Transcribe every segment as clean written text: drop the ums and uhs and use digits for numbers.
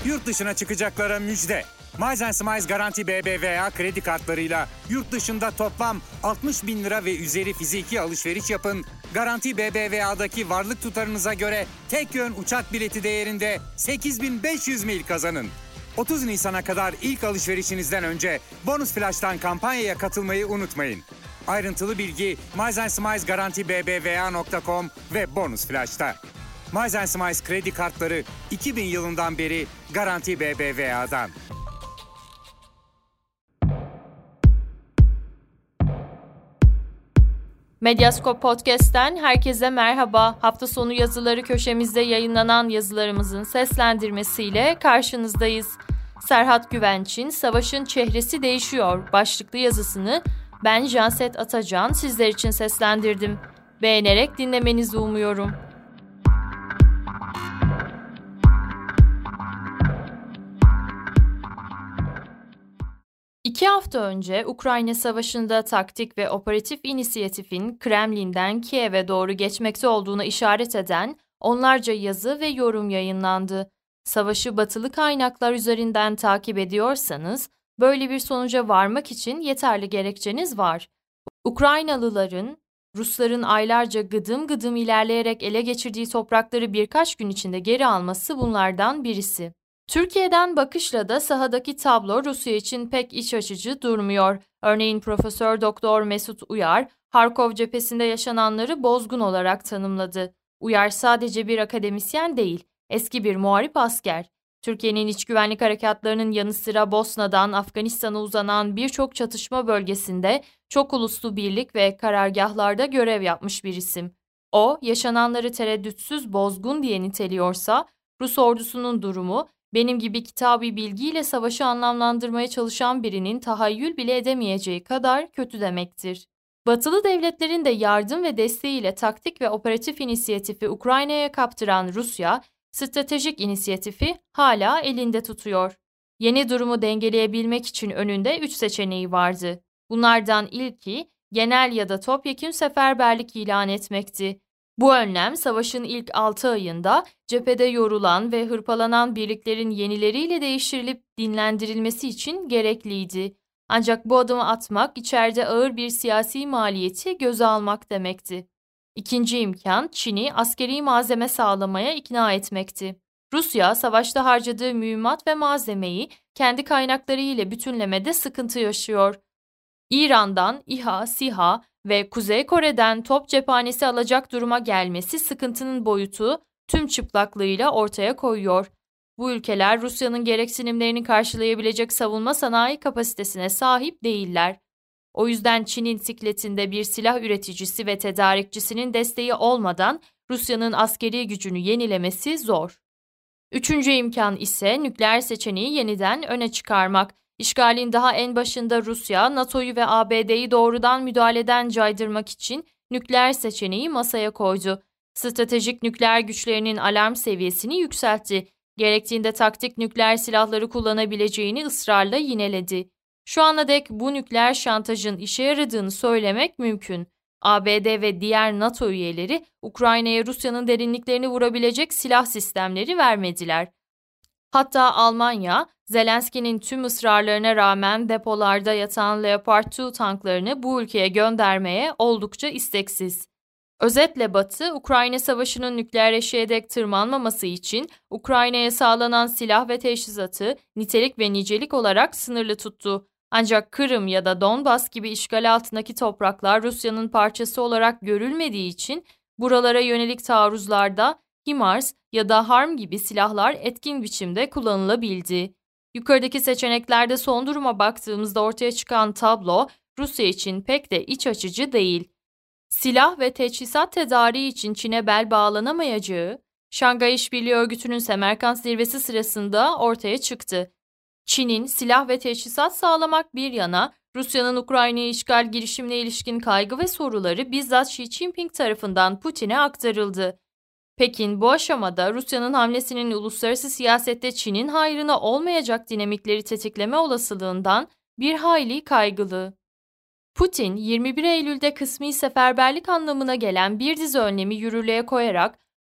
Yurt dışına çıkacaklara müjde. Miles & Smiles Garanti BBVA kredi kartlarıyla yurt dışında toplam 60 bin lira ve üzeri fiziki alışveriş yapın. Garanti BBVA'daki varlık tutarınıza göre tek yön uçak bileti değerinde 8.500 mil kazanın. 30 Nisan'a kadar ilk alışverişinizden önce Bonus Flash'tan kampanyaya katılmayı unutmayın. Ayrıntılı bilgi Miles & Smiles Garanti BBVA.com ve Bonus Flash'ta. Miles & Smiles kredi kartları 2000 yılından beri Garanti BBVA'dan. Medyaskop Podcast'ten herkese merhaba. Hafta sonu yazıları köşemizde yayınlanan yazılarımızın seslendirmesiyle karşınızdayız. Serhat Güvenç'in Savaşın Çehresi Değişiyor başlıklı yazısını ben Janset Atacan sizler için seslendirdim. Beğenerek dinlemenizi umuyorum. İki hafta önce Ukrayna Savaşı'nda taktik ve operatif inisiyatifin Kremlin'den Kiev'e doğru geçmekte olduğuna işaret eden onlarca yazı ve yorum yayınlandı. Savaşı batılı kaynaklar üzerinden takip ediyorsanız, böyle bir sonuca varmak için yeterli gerekçeniz var. Ukraynalıların, Rusların aylarca gıdım gıdım ilerleyerek ele geçirdiği toprakları birkaç gün içinde geri alması bunlardan birisi. Türkiye'den bakışla da sahadaki tablo Rusya için pek iç açıcı durmuyor. Örneğin Profesör Doktor Mesut Uyar, Harkov cephesinde yaşananları bozgun olarak tanımladı. Uyar sadece bir akademisyen değil, eski bir muharip asker. Türkiye'nin iç güvenlik harekatlarının yanı sıra Bosna'dan Afganistan'a uzanan birçok çatışma bölgesinde çok uluslu birlik ve karargahlarda görev yapmış bir isim. O, yaşananları tereddütsüz bozgun diye niteliyorsa, Rus ordusunun durumu, benim gibi kitabi bilgiyle savaşı anlamlandırmaya çalışan birinin tahayyül bile edemeyeceği kadar kötü demektir. Batılı devletlerin de yardım ve desteğiyle taktik ve operatif inisiyatifi Ukrayna'ya kaptıran Rusya, stratejik inisiyatifi hala elinde tutuyor. Yeni durumu dengeleyebilmek için önünde 3 seçeneği vardı. Bunlardan ilki, genel ya da topyekün seferberlik ilan etmekti. Bu önlem savaşın ilk 6 ayında cephede yorulan ve hırpalanan birliklerin yenileriyle değiştirilip dinlendirilmesi için gerekliydi. Ancak bu adımı atmak içeride ağır bir siyasi maliyeti göze almak demekti. İkinci imkan Çin'i askeri malzeme sağlamaya ikna etmekti. Rusya savaşta harcadığı mühimmat ve malzemeyi kendi kaynakları ile bütünlemede sıkıntı yaşıyor. İran'dan İHA, SİHA ve Kuzey Kore'den top cephanesi alacak duruma gelmesi sıkıntının boyutu tüm çıplaklığıyla ortaya koyuyor. Bu ülkeler Rusya'nın gereksinimlerini karşılayabilecek savunma sanayi kapasitesine sahip değiller. O yüzden Çin'in sikletinde bir silah üreticisi ve tedarikçisinin desteği olmadan Rusya'nın askeri gücünü yenilemesi zor. Üçüncü imkan ise nükleer seçeneği yeniden öne çıkarmak. İşgalin daha en başında Rusya, NATO'yu ve ABD'yi doğrudan müdahaleden caydırmak için nükleer seçeneği masaya koydu. Stratejik nükleer güçlerinin alarm seviyesini yükseltti. Gerektiğinde taktik nükleer silahları kullanabileceğini ısrarla yineledi. Şu ana dek bu nükleer şantajın işe yaradığını söylemek mümkün. ABD ve diğer NATO üyeleri Ukrayna'ya Rusya'nın derinliklerini vurabilecek silah sistemleri vermediler. Hatta Almanya, Zelenski'nin tüm ısrarlarına rağmen depolarda yatan Leopard 2 tanklarını bu ülkeye göndermeye oldukça isteksiz. Özetle Batı, Ukrayna Savaşı'nın nükleer eşiğe dek tırmanmaması için Ukrayna'ya sağlanan silah ve teçhizatı nitelik ve nicelik olarak sınırlı tuttu. Ancak Kırım ya da Donbas gibi işgal altındaki topraklar Rusya'nın parçası olarak görülmediği için buralara yönelik taarruzlarda HIMARS ya da HARM gibi silahlar etkin biçimde kullanılabildi. Yukarıdaki seçeneklerde son duruma baktığımızda ortaya çıkan tablo Rusya için pek de iç açıcı değil. Silah ve teçhizat tedariği için Çin'e bel bağlanamayacağı, Şangay İşbirliği Örgütü'nün Semerkant zirvesi sırasında ortaya çıktı. Çin'in silah ve teçhizat sağlamak bir yana, Rusya'nın Ukrayna'ya işgal girişimine ilişkin kaygı ve soruları bizzat Xi Jinping tarafından Putin'e aktarıldı. Pekin bu aşamada Rusya'nın hamlesinin uluslararası siyasette Çin'in hayrına olmayacak dinamikleri tetikleme olasılığından bir hayli kaygılı. Putin, 21 Eylül'de kısmi seferberlik anlamına gelen bir dizi önlemi yürürlüğe koyarak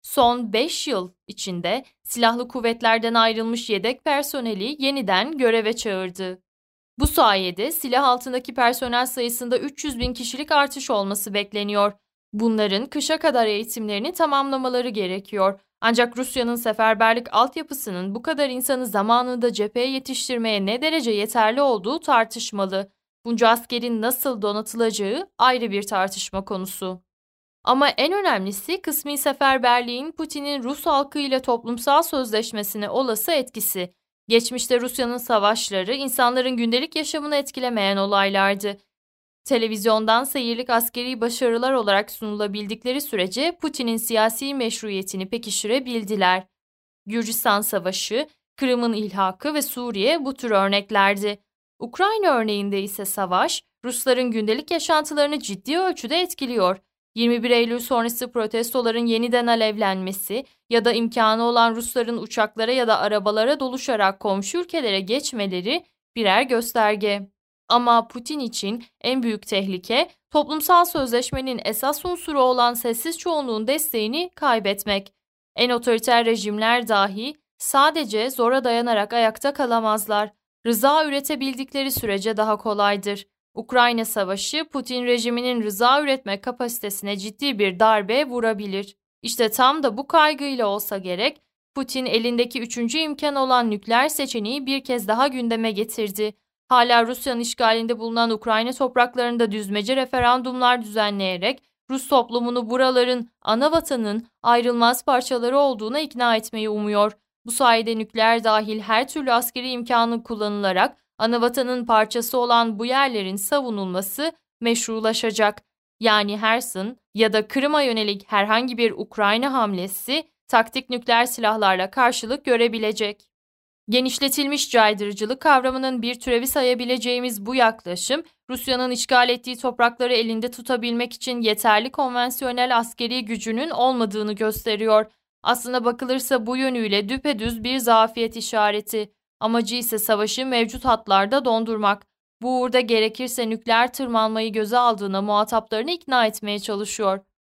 Son 5 yıl içinde silahlı kuvvetlerden ayrılmış yedek personeli yeniden göreve çağırdı. Bu sayede silah altındaki personel sayısında 300 bin kişilik artış olması bekleniyor. Bunların kışa kadar eğitimlerini tamamlamaları gerekiyor. Ancak Rusya'nın seferberlik altyapısının bu kadar insanı zamanında cepheye yetiştirmeye ne derece yeterli olduğu tartışmalı. Bunca askerin nasıl donatılacağı ayrı bir tartışma konusu. Ama en önemlisi kısmi seferberliğin Putin'in Rus halkıyla toplumsal sözleşmesine olası etkisi. Geçmişte Rusya'nın savaşları insanların gündelik yaşamını etkilemeyen olaylardı. Televizyondan seyirlik askeri başarılar olarak sunulabildikleri sürece Putin'in siyasi meşruiyetini pekiştirebildiler. Gürcistan Savaşı, Kırım'ın ilhakı ve Suriye bu tür örneklerdi. Ukrayna örneğinde ise savaş, Rusların gündelik yaşantılarını ciddi ölçüde etkiliyor. 21 Eylül sonrası protestoların yeniden alevlenmesi ya da imkanı olan Rusların uçaklara ya da arabalara doluşarak komşu ülkelere geçmeleri birer gösterge. Ama Putin için en büyük tehlike toplumsal sözleşmenin esas unsuru olan sessiz çoğunluğun desteğini kaybetmek. En otoriter rejimler dahi sadece zora dayanarak ayakta kalamazlar. Rıza üretebildikleri sürece daha kolaydır. Ukrayna Savaşı, Putin rejiminin rıza üretme kapasitesine ciddi bir darbe vurabilir. İşte tam da bu kaygıyla olsa gerek, Putin elindeki üçüncü imkan olan nükleer seçeneği bir kez daha gündeme getirdi. Hala Rusya'nın işgalinde bulunan Ukrayna topraklarında düzmece referandumlar düzenleyerek Rus toplumunu buraların ana vatanın ayrılmaz parçaları olduğuna ikna etmeyi umuyor. Bu sayede nükleer dahil her türlü askeri imkanın kullanılarak anavatanın parçası olan bu yerlerin savunulması meşrulaşacak. Yani Herson ya da Kırım'a yönelik herhangi bir Ukrayna hamlesi taktik nükleer silahlarla karşılık görebilecek. Genişletilmiş caydırıcılık kavramının bir türevi sayabileceğimiz bu yaklaşım, Rusya'nın işgal ettiği toprakları elinde tutabilmek için yeterli konvansiyonel askeri gücünün olmadığını gösteriyor. Aslına bakılırsa bu yönüyle düpedüz bir zafiyet işareti. Amacı ise savaşı mevcut hatlarda dondurmak. Bu uğurda gerekirse nükleer tırmanmayı göze aldığına muhataplarını ikna etmeye çalışıyor.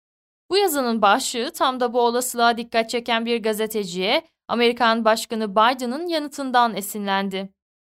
Bu yazının başlığı tam da bu olasılığa dikkat çeken bir gazeteciye Amerikan Başkanı Biden'ın yanıtından esinlendi.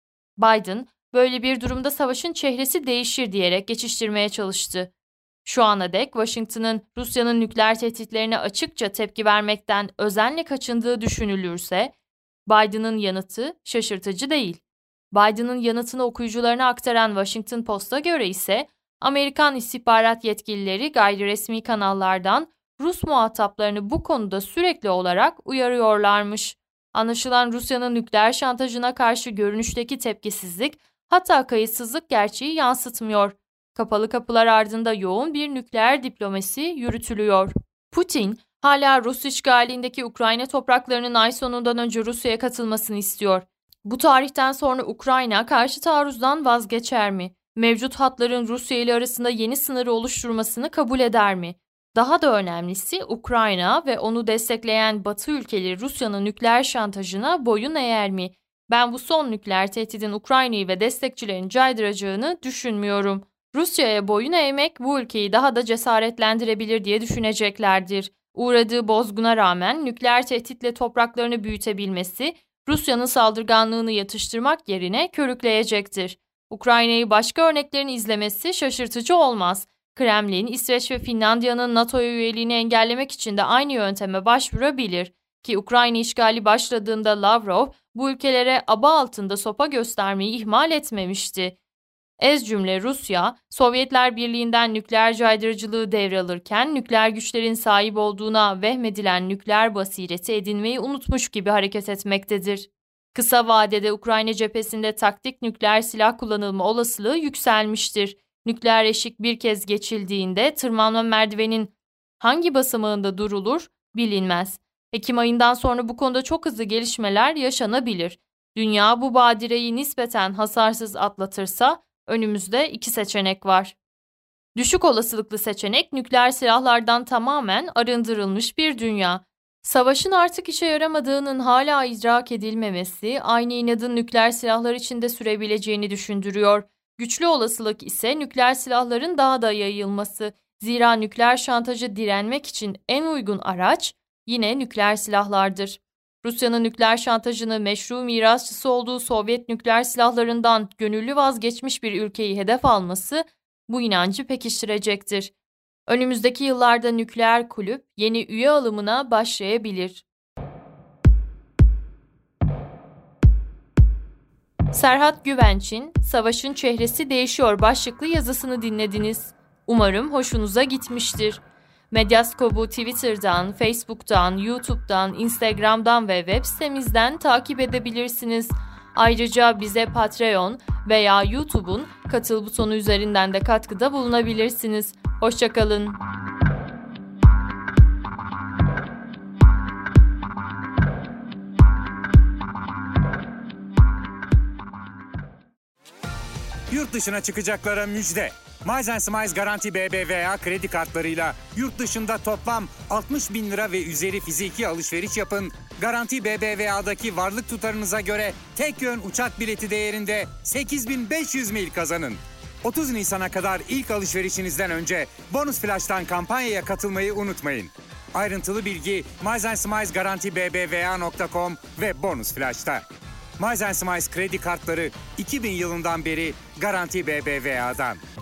Biden, böyle bir durumda savaşın çehresi değişir diyerek geçiştirmeye çalıştı. Şu ana dek Washington'ın Rusya'nın nükleer tehditlerine açıkça tepki vermekten özenle kaçındığı düşünülürse, Biden'ın yanıtı şaşırtıcı değil. Biden'ın yanıtını okuyucularına aktaran Washington Post'a göre ise Amerikan istihbarat yetkilileri gayriresmi kanallardan Rus muhataplarını bu konuda sürekli olarak uyarıyorlarmış. Anlaşılan Rusya'nın nükleer şantajına karşı görünüşteki tepkisizlik, hatta kayıtsızlık gerçeği yansıtmıyor. Kapalı kapılar ardında yoğun bir nükleer diplomasi yürütülüyor. Putin, hala Rus işgalindeki Ukrayna topraklarının ay sonundan önce Rusya'ya katılmasını istiyor. Bu tarihten sonra Ukrayna karşı taarruzdan vazgeçer mi? Mevcut hatların Rusya ile arasında yeni sınırı oluşturmasını kabul eder mi? Daha da önemlisi Ukrayna ve onu destekleyen Batı ülkeleri Rusya'nın nükleer şantajına boyun eğer mi? Ben bu son nükleer tehdidin Ukrayna'yı ve destekçilerini caydıracağını düşünmüyorum. Rusya'ya boyun eğmek bu ülkeyi daha da cesaretlendirebilir diye düşüneceklerdir. Uğradığı bozguna rağmen nükleer tehditle topraklarını büyütebilmesi, Rusya'nın saldırganlığını yatıştırmak yerine körükleyecektir. Ukrayna'yı başka örneklerin izlemesi şaşırtıcı olmaz. Kremlin, İsveç ve Finlandiya'nın NATO'ya üyeliğini engellemek için de aynı yönteme başvurabilir. Ki Ukrayna işgali başladığında Lavrov bu ülkelere aba altında sopa göstermeyi ihmal etmemişti. Ez cümle Rusya, Sovyetler Birliği'nden nükleer caydırıcılığı devralırken nükleer güçlerin sahip olduğuna vehmedilen nükleer basireti edinmeyi unutmuş gibi hareket etmektedir. Kısa vadede Ukrayna cephesinde taktik nükleer silah kullanılma olasılığı yükselmiştir. Nükleer eşik bir kez geçildiğinde tırmanma merdivenin hangi basamağında durulur bilinmez. Ekim ayından sonra bu konuda çok hızlı gelişmeler yaşanabilir. Dünya bu badireyi nispeten hasarsız atlatırsa önümüzde iki seçenek var. Düşük olasılıklı seçenek nükleer silahlardan tamamen arındırılmış bir dünya. Savaşın artık işe yaramadığının hala idrak edilmemesi aynı inadın nükleer silahlar içinde sürebileceğini düşündürüyor. Güçlü olasılık ise nükleer silahların daha da yayılması. Zira nükleer şantajı direnmek için en uygun araç yine nükleer silahlardır. Rusya'nın nükleer şantajını meşru mirasçısı olduğu Sovyet nükleer silahlarından gönüllü vazgeçmiş bir ülkeyi hedef alması bu inancı pekiştirecektir. Önümüzdeki yıllarda nükleer kulüp yeni üye alımına başlayabilir. Serhat Güvenç'in "Savaşın Çehresi Değişiyor" başlıklı yazısını dinlediniz. Umarım hoşunuza gitmiştir. Medyascope'u Twitter'dan, Facebook'tan, YouTube'dan, Instagram'dan ve web sitemizden takip edebilirsiniz. Ayrıca bize Patreon veya YouTube'un katıl butonu üzerinden de katkıda bulunabilirsiniz. Hoşça kalın. Yurt dışına çıkacaklara müjde. Miles Smiles Garanti BBVA kredi kartlarıyla yurt dışında toplam 60 bin lira ve üzeri fiziki alışveriş yapın. Garanti BBVA'daki varlık tutarınıza göre tek yön uçak bileti değerinde 8.500 mil kazanın. 30 Nisan'a kadar ilk alışverişinizden önce Bonus Flash'tan kampanyaya katılmayı unutmayın. Ayrıntılı bilgi milesandsimilesgarantibbva.com ve Bonus Flash'ta. Miles Smiles kredi kartları 2000 yılından beri Garanti BBVA'dan.